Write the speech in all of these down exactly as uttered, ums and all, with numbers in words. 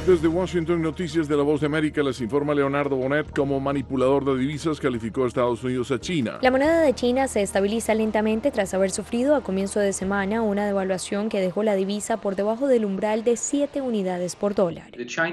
Desde Washington, Noticias de la Voz de América, les informa Leonardo Bonet. Como manipulador de divisas calificó a Estados Unidos a China. La moneda de China se estabiliza lentamente tras haber sufrido a comienzo de semana una devaluación que dejó la divisa por debajo del umbral de siete unidades por dólar.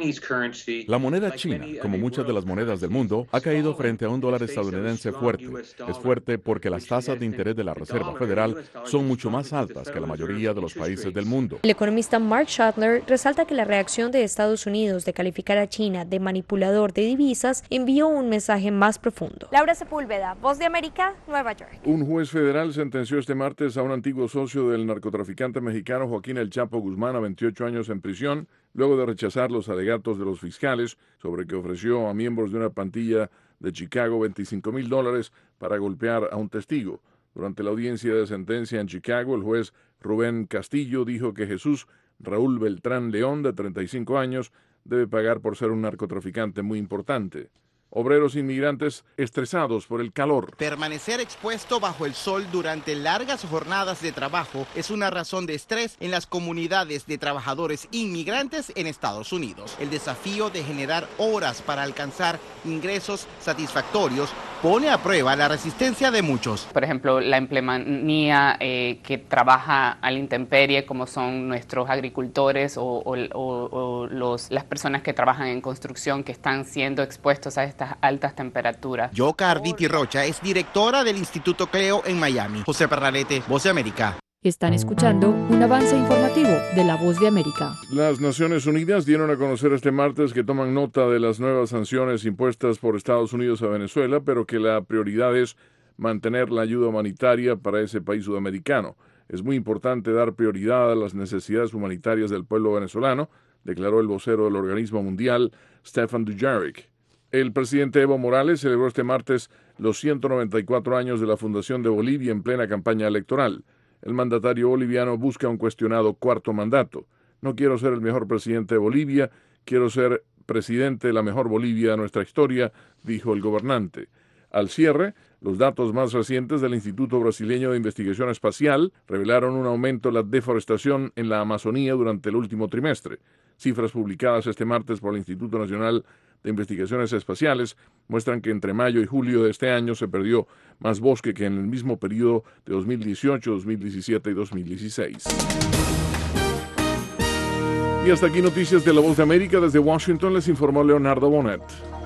La moneda china, como muchas de las monedas del mundo, ha caído frente a un dólar estadounidense fuerte. Es fuerte porque las tasas de interés de la Reserva Federal son mucho más altas que la mayoría de los países del mundo. El economista Mark Schadler resalta que la reacción de Estados Unidos de calificar a China de manipulador de divisas envió un mensaje más profundo. Laura Sepúlveda, Voz de América, Nueva York. Un juez federal sentenció este martes a un antiguo socio del narcotraficante mexicano Joaquín El Chapo Guzmán a veintiocho años en prisión, luego de rechazar los alegatos de los fiscales sobre que ofreció a miembros de una pandilla de Chicago veinticinco mil dólares para golpear a un testigo. Durante la audiencia de sentencia en Chicago, el juez Rubén Castillo dijo que Jesús Raúl Beltrán León, de treinta y cinco años, debe pagar por ser un narcotraficante muy importante. Obreros inmigrantes estresados por el calor. Permanecer expuesto bajo el sol durante largas jornadas de trabajo es una razón de estrés en las comunidades de trabajadores inmigrantes en Estados Unidos. El desafío de generar horas para alcanzar ingresos satisfactorios pone a prueba la resistencia de muchos. Por ejemplo, la empleomanía eh, que trabaja a la intemperie, como son nuestros agricultores o, o, o, o los, las personas que trabajan en construcción, que están siendo expuestos a estas altas temperaturas. Yoka Arditi Rocha es directora del Instituto Cleo en Miami. José Parralete, Voz de América. Están escuchando un avance informativo de La Voz de América. Las Naciones Unidas dieron a conocer este martes que toman nota de las nuevas sanciones impuestas por Estados Unidos a Venezuela, pero que la prioridad es mantener la ayuda humanitaria para ese país sudamericano. Es muy importante dar prioridad a las necesidades humanitarias del pueblo venezolano, declaró el vocero del organismo mundial, Stefan Dujarric. El presidente Evo Morales celebró este martes los ciento noventa y cuatro años de la fundación de Bolivia en plena campaña electoral. El mandatario boliviano busca un cuestionado cuarto mandato. No quiero ser el mejor presidente de Bolivia, quiero ser presidente de la mejor Bolivia de nuestra historia, dijo el gobernante. Al cierre, los datos más recientes del Instituto Brasileño de Investigación Espacial revelaron un aumento en la deforestación en la Amazonía durante el último trimestre. Cifras publicadas este martes por el Instituto Nacional de Investigaciones Espaciales muestran que entre mayo y julio de este año se perdió más bosque que en el mismo periodo de dos mil dieciocho, dos mil diecisiete y dos mil dieciséis. Y hasta aquí Noticias de la Voz de América. Desde Washington les informó Leonardo Bonet.